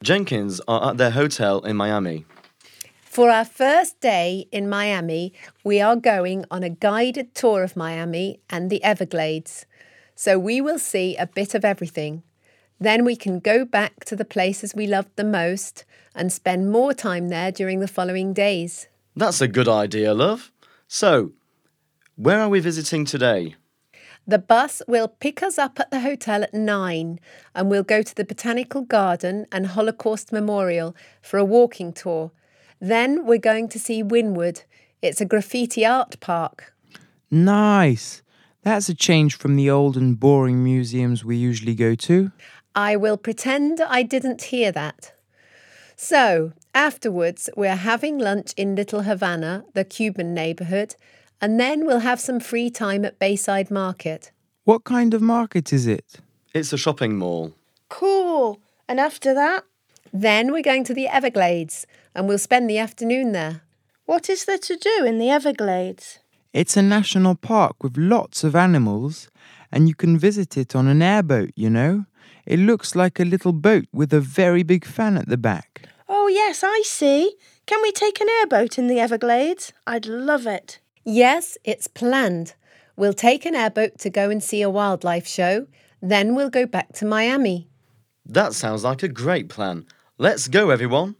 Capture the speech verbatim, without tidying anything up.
Jenkins are at their hotel in Miami. For our first day in Miami, we are going on a guided tour of Miami and the Everglades. So we will see a bit of everything. Then we can go back to the places we loved the most and spend more time there during the following days. That's a good idea, love. So, where are we visiting today? The bus will pick us up at the hotel at nine and we'll go to the Botanical Garden and Holocaust Memorial for a walking tour. Then we're going to see Wynwood. It's a graffiti art park. Nice. That's a change from the old and boring museums we usually go to. I will pretend I didn't hear that. So, afterwards, we're having lunch in Little Havana, the Cuban neighbourhood, and then we'll have some free time at Bayside Market. What kind of market is it? It's a shopping mall. Cool. And after that? Then we're going to the Everglades, and we'll spend the afternoon there. What is there to do in the Everglades? It's a national park with lots of animals, and you can visit it on an airboat, you know. It looks like a little boat with a very big fan at the back. Oh, yes, I see. Can we take an airboat in the Everglades? I'd love it. Yes, it's planned. We'll take an airboat to go and see a wildlife show. Then we'll go back to Miami. That sounds like a great plan. Let's go, everyone.